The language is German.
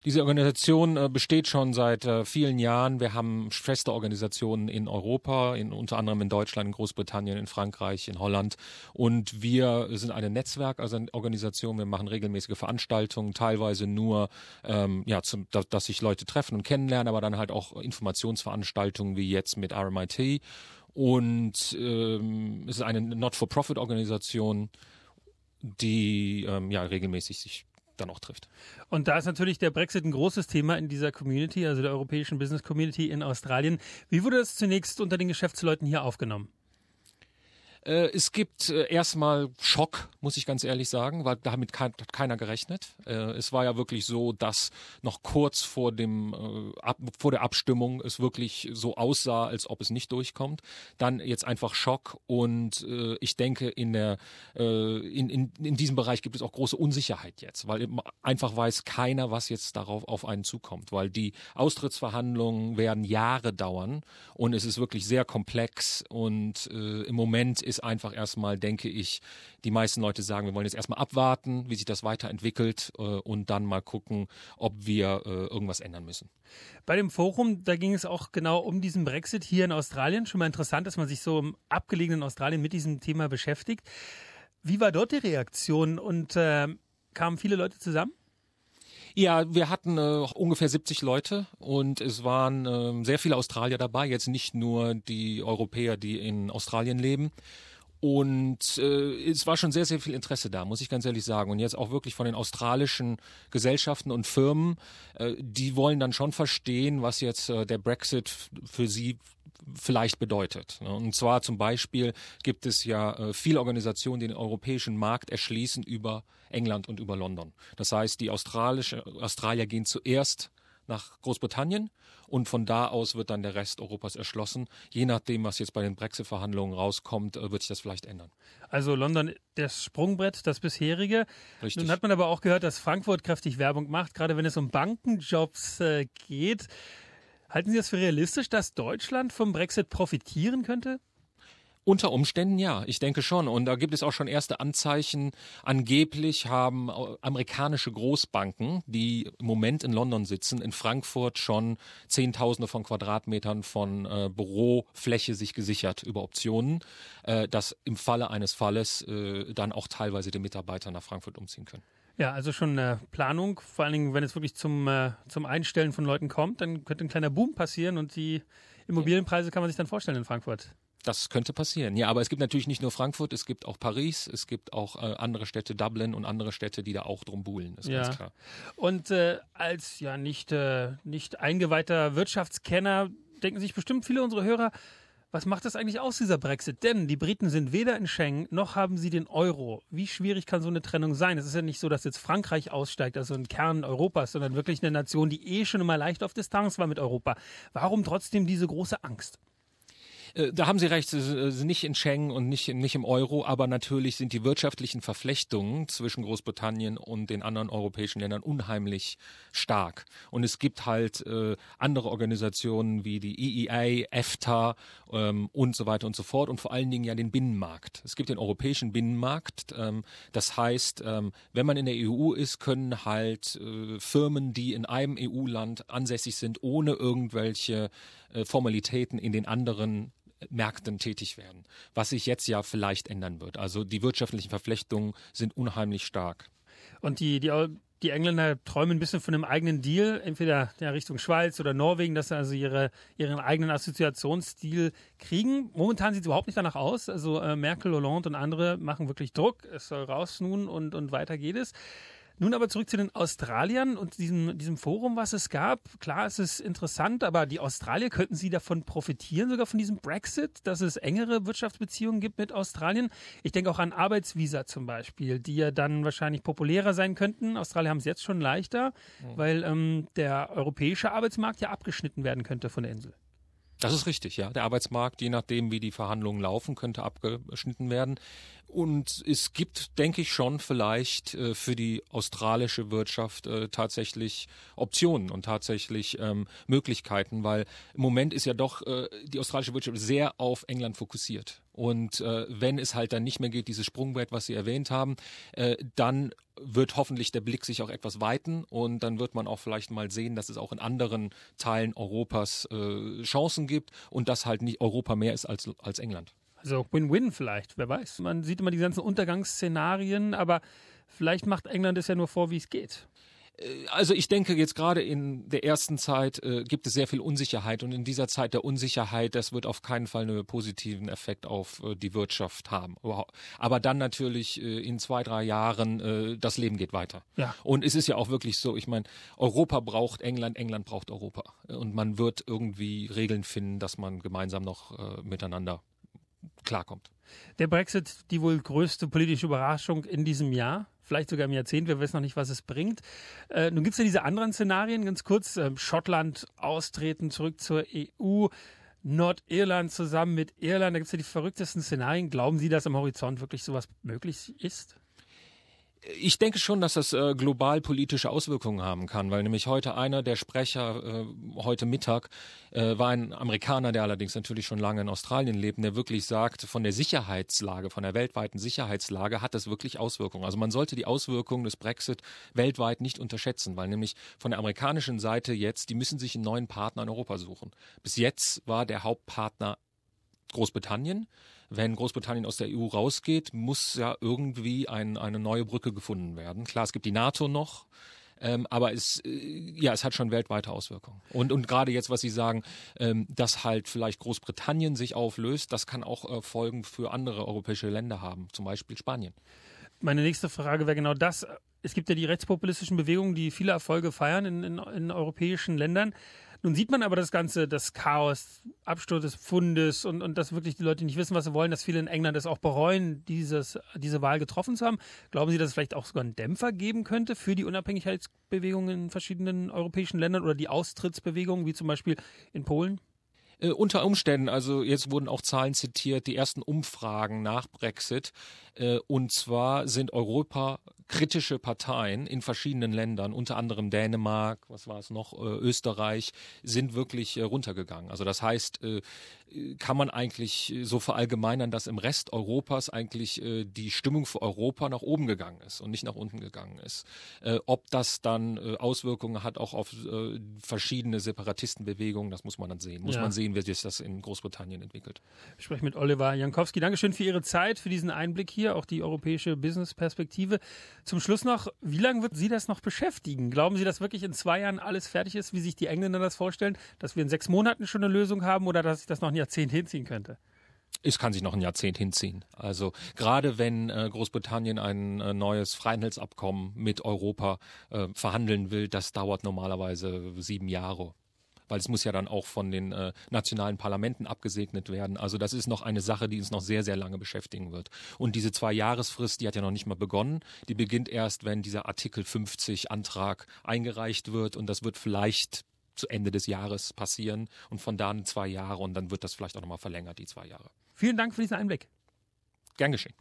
Diese Organisation besteht schon seit vielen Jahren. Wir haben feste Organisationen in Europa, unter anderem in Deutschland, in Großbritannien, in Frankreich, in Holland. Und wir sind eine Netzwerk, also eine Organisation. Wir machen regelmäßige Veranstaltungen, teilweise nur, dass sich Leute treffen und kennenlernen, aber dann halt auch Informationsveranstaltungen wie jetzt mit RMIT. Und es ist eine Not-for-Profit-Organisation, die regelmäßig sich dann auch trifft. Und da ist natürlich der Brexit ein großes Thema in dieser Community, also der europäischen Business Community in Australien. Wie wurde das zunächst unter den Geschäftsleuten hier aufgenommen? Es gibt erstmal Schock, muss ich ganz ehrlich sagen, weil damit hat keiner gerechnet. Es war ja wirklich so, dass noch kurz vor der Abstimmung es wirklich so aussah, als ob es nicht durchkommt. Dann jetzt einfach Schock und ich denke, in diesem Bereich gibt es auch große Unsicherheit jetzt, weil einfach weiß keiner, was jetzt darauf auf einen zukommt, weil die Austrittsverhandlungen werden Jahre dauern und es ist wirklich sehr komplex und im Moment ist einfach erstmal, denke ich, die meisten Leute sagen, wir wollen jetzt erstmal abwarten, wie sich das weiterentwickelt und dann mal gucken, ob wir irgendwas ändern müssen. Bei dem Forum, da ging es auch genau um diesen Brexit hier in Australien. Schon mal interessant, dass man sich so im abgelegenen Australien mit diesem Thema beschäftigt. Wie war dort die Reaktion und kamen viele Leute zusammen? Ja, wir hatten ungefähr 70 Leute und es waren sehr viele Australier dabei, jetzt nicht nur die Europäer, die in Australien leben. Und es war schon sehr, sehr viel Interesse da, muss ich ganz ehrlich sagen. Und jetzt auch wirklich von den australischen Gesellschaften und Firmen, die wollen dann schon verstehen, was jetzt der Brexit für sie vielleicht bedeutet. Und zwar zum Beispiel gibt es ja viele Organisationen, die den europäischen Markt erschließen über England und über London. Das heißt, die Australier gehen zuerst nach Großbritannien und von da aus wird dann der Rest Europas erschlossen. Je nachdem, was jetzt bei den Brexit-Verhandlungen rauskommt, wird sich das vielleicht ändern. Also London, das Sprungbrett, das bisherige. Richtig. Nun hat man aber auch gehört, dass Frankfurt kräftig Werbung macht, gerade wenn es um Bankenjobs geht. Halten Sie das für realistisch, dass Deutschland vom Brexit profitieren könnte? Unter Umständen ja, ich denke schon. Und da gibt es auch schon erste Anzeichen. Angeblich haben amerikanische Großbanken, die im Moment in London sitzen, in Frankfurt schon Zehntausende von Quadratmetern von Bürofläche sich gesichert über Optionen, dass im Falle eines Falles dann auch teilweise die Mitarbeiter nach Frankfurt umziehen können. Ja, also schon Planung, vor allen Dingen, wenn es wirklich zum Einstellen von Leuten kommt, dann könnte ein kleiner Boom passieren und die Immobilienpreise kann man sich dann vorstellen in Frankfurt. Das könnte passieren. Ja, aber es gibt natürlich nicht nur Frankfurt, es gibt auch Paris, es gibt auch andere Städte, Dublin und andere Städte, die da auch drum buhlen, ist ganz klar. Und als ja nicht eingeweihter Wirtschaftskenner denken sich bestimmt viele unserer Hörer, was macht das eigentlich aus, dieser Brexit? Denn die Briten sind weder in Schengen, noch haben sie den Euro. Wie schwierig kann so eine Trennung sein? Es ist ja nicht so, dass jetzt Frankreich aussteigt, also ein Kern Europas, sondern wirklich eine Nation, die schon immer leicht auf Distanz war mit Europa. Warum trotzdem diese große Angst? Da haben Sie recht, sie sind nicht in Schengen und nicht im Euro, aber natürlich sind die wirtschaftlichen Verflechtungen zwischen Großbritannien und den anderen europäischen Ländern unheimlich stark. Und es gibt halt andere Organisationen wie die EEA, EFTA und so weiter und so fort und vor allen Dingen ja den Binnenmarkt. Es gibt den europäischen Binnenmarkt. Das heißt, wenn man in der EU ist, können halt Firmen, die in einem EU-Land ansässig sind, ohne irgendwelche Formalitäten in den anderen Märkten tätig werden, was sich jetzt ja vielleicht ändern wird. Also die wirtschaftlichen Verflechtungen sind unheimlich stark. Und die Engländer träumen ein bisschen von einem eigenen Deal, entweder Richtung Schweiz oder Norwegen, dass sie also ihren eigenen Assoziationsstil kriegen. Momentan sieht es überhaupt nicht danach aus. Also Merkel, Hollande und andere machen wirklich Druck. Es soll raus nun und weiter geht es. Nun aber zurück zu den Australiern und diesem Forum, was es gab. Klar, es ist interessant, aber die Australier, könnten sie davon profitieren, sogar von diesem Brexit, dass es engere Wirtschaftsbeziehungen gibt mit Australien? Ich denke auch an Arbeitsvisa zum Beispiel, die ja dann wahrscheinlich populärer sein könnten. Australier haben es jetzt schon leichter, weil der europäische Arbeitsmarkt ja abgeschnitten werden könnte von der Insel. Das ist richtig, ja. Der Arbeitsmarkt, je nachdem, wie die Verhandlungen laufen, könnte abgeschnitten werden. Und es gibt, denke ich schon, vielleicht für die australische Wirtschaft tatsächlich Optionen und tatsächlich Möglichkeiten, weil im Moment ist ja doch die australische Wirtschaft sehr auf England fokussiert. Und wenn es halt dann nicht mehr geht, dieses Sprungbrett, was Sie erwähnt haben, dann wird hoffentlich der Blick sich auch etwas weiten und dann wird man auch vielleicht mal sehen, dass es auch in anderen Teilen Europas Chancen gibt und dass halt nicht Europa mehr ist als England. Also Win-Win vielleicht, wer weiß. Man sieht immer die ganzen Untergangsszenarien, aber vielleicht macht England es ja nur vor, wie es geht. Also ich denke, jetzt gerade in der ersten Zeit gibt es sehr viel Unsicherheit und in dieser Zeit der Unsicherheit, das wird auf keinen Fall einen positiven Effekt auf die Wirtschaft haben. Aber dann natürlich in 2-3 Jahren, das Leben geht weiter. Ja. Und es ist ja auch wirklich so, ich meine, Europa braucht England, England braucht Europa. Und man wird irgendwie Regeln finden, dass man gemeinsam noch miteinander klarkommt. Der Brexit, die wohl größte politische Überraschung in diesem Jahr, vielleicht sogar im Jahrzehnt, wir wissen noch nicht, was es bringt. Nun gibt es ja diese anderen Szenarien, ganz kurz, Schottland austreten, zurück zur EU, Nordirland zusammen mit Irland, da gibt es ja die verrücktesten Szenarien. Glauben Sie, dass am Horizont wirklich sowas möglich ist? Ich denke schon, dass das global politische Auswirkungen haben kann, weil nämlich heute einer der Sprecher, heute Mittag, war ein Amerikaner, der allerdings natürlich schon lange in Australien lebt, der wirklich sagt, von der Sicherheitslage, von der weltweiten Sicherheitslage hat das wirklich Auswirkungen. Also man sollte die Auswirkungen des Brexit weltweit nicht unterschätzen, weil nämlich von der amerikanischen Seite jetzt, die müssen sich einen neuen Partner in Europa suchen. Bis jetzt war der Hauptpartner Großbritannien. Wenn Großbritannien aus der EU rausgeht, muss ja irgendwie eine neue Brücke gefunden werden. Klar, es gibt die NATO noch, aber es hat schon weltweite Auswirkungen. Und gerade jetzt, was Sie sagen, dass halt vielleicht Großbritannien sich auflöst, das kann auch Folgen für andere europäische Länder haben, zum Beispiel Spanien. Meine nächste Frage wäre genau das. Es gibt ja die rechtspopulistischen Bewegungen, die viele Erfolge feiern in europäischen Ländern. Nun sieht man aber das Chaos, Absturz des Pfundes und dass wirklich die Leute nicht wissen, was sie wollen, dass viele in England es auch bereuen, diese Wahl getroffen zu haben. Glauben Sie, dass es vielleicht auch sogar einen Dämpfer geben könnte für die Unabhängigkeitsbewegungen in verschiedenen europäischen Ländern oder die Austrittsbewegungen, wie zum Beispiel in Polen? Unter Umständen, also jetzt wurden auch Zahlen zitiert, die ersten Umfragen nach Brexit, und zwar sind europakritische Parteien in verschiedenen Ländern, unter anderem Dänemark, was war es noch, Österreich, sind wirklich runtergegangen. Also das heißt, kann man eigentlich so verallgemeinern, dass im Rest Europas eigentlich die Stimmung für Europa nach oben gegangen ist und nicht nach unten gegangen ist. Ob das dann Auswirkungen hat auch auf verschiedene Separatistenbewegungen, das muss man dann sehen. Muss man sehen, wie sich das in Großbritannien entwickelt. Ich spreche mit Oliver Jankowski. Dankeschön für Ihre Zeit, für diesen Einblick hier, auch die europäische Business-Perspektive. Zum Schluss noch, wie lange wird Sie das noch beschäftigen? Glauben Sie, dass wirklich in 2 Jahren alles fertig ist, wie sich die Engländer das vorstellen, dass wir in 6 Monaten schon eine Lösung haben oder dass sich das noch ein Jahrzehnt hinziehen könnte? Es kann sich noch ein Jahrzehnt hinziehen. Also gerade wenn Großbritannien ein neues Freihandelsabkommen mit Europa verhandeln will, das dauert normalerweise 7 Jahre. Weil es muss ja dann auch von den nationalen Parlamenten abgesegnet werden. Also das ist noch eine Sache, die uns noch sehr, sehr lange beschäftigen wird. Und diese 2-Jahresfrist, die hat ja noch nicht mal begonnen. Die beginnt erst, wenn dieser Artikel 50 Antrag eingereicht wird. Und das wird vielleicht zu Ende des Jahres passieren. Und von da an 2 Jahre. Und dann wird das vielleicht auch nochmal verlängert, die 2 Jahre. Vielen Dank für diesen Einblick. Gern geschehen.